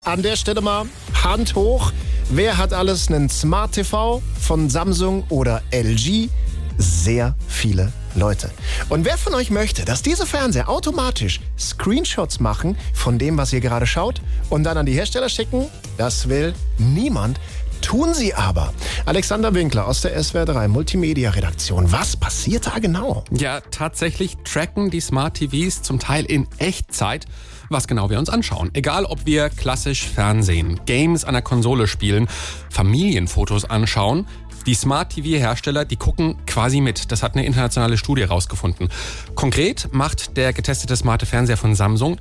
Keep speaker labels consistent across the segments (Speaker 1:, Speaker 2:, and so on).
Speaker 1: an der Stelle mal Hand hoch. Wer hat alles einen Smart TV von Samsung oder LG? Sehr viele Leute. Und wer von euch möchte, dass diese Fernseher automatisch Screenshots machen von dem, was ihr gerade schaut und dann an die Hersteller schicken? Das will niemand. Tun sie aber. Alexander Winkler aus der SWR3 Multimedia-Redaktion. Was passiert da genau?
Speaker 2: Ja, tatsächlich tracken die Smart TVs zum Teil in Echtzeit, was genau wir uns anschauen. Egal, ob wir klassisch Fernsehen, Games an der Konsole spielen, Familienfotos anschauen. Die Smart-TV-Hersteller, die gucken quasi mit. Das hat eine internationale Studie herausgefunden. Konkret macht der getestete smarte Fernseher von Samsung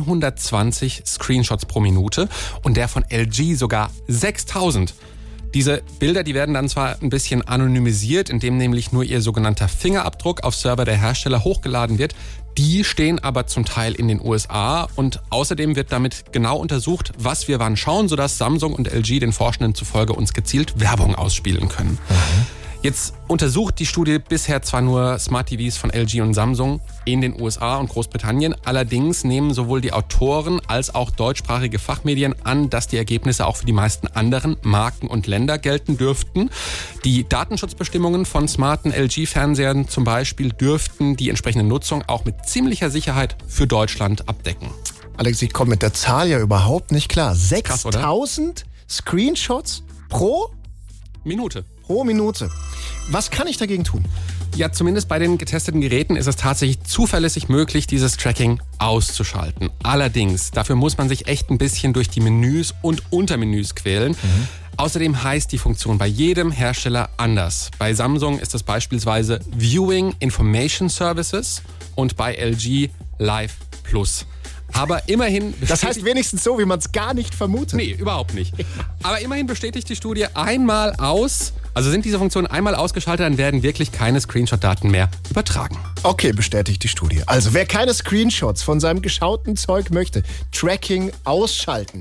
Speaker 2: 120 Screenshots pro Minute und der von LG sogar 6000. Diese Bilder, die werden dann zwar ein bisschen anonymisiert, indem nämlich nur ihr sogenannter Fingerabdruck auf Server der Hersteller hochgeladen wird. Die stehen aber zum Teil in den USA und außerdem wird damit genau untersucht, was wir wann schauen, sodass Samsung und LG den Forschenden zufolge uns gezielt Werbung ausspielen können. Jetzt untersucht die Studie bisher zwar nur Smart TVs von LG und Samsung in den USA und Großbritannien. Allerdings nehmen sowohl die Autoren als auch deutschsprachige Fachmedien an, dass die Ergebnisse auch für die meisten anderen Marken und Länder gelten dürften. Die Datenschutzbestimmungen von smarten LG-Fernsehern zum Beispiel dürften die entsprechende Nutzung auch mit ziemlicher Sicherheit für Deutschland abdecken.
Speaker 1: Alex, ich komme mit der Zahl ja überhaupt nicht klar. 6000 Screenshots pro
Speaker 2: Minute.
Speaker 1: Pro Minute. Was kann ich dagegen tun?
Speaker 2: Ja, zumindest bei den getesteten Geräten ist es tatsächlich zuverlässig möglich, dieses Tracking auszuschalten. Allerdings, dafür muss man sich echt ein bisschen durch die Menüs und Untermenüs quälen. Außerdem heißt die Funktion bei jedem Hersteller anders. Bei Samsung ist das beispielsweise Viewing Information Services und bei LG Live Plus. Aber immerhin...
Speaker 1: Das heißt wenigstens so, wie man es gar nicht vermutet.
Speaker 2: Nee, überhaupt nicht. Aber immerhin bestätigt die Studie einmal aus, also sind diese Funktionen einmal ausgeschaltet, dann werden wirklich keine Screenshot-Daten mehr übertragen.
Speaker 1: Okay, bestätigt die Studie. Also wer keine Screenshots von seinem geschauten Zeug möchte, Tracking ausschalten.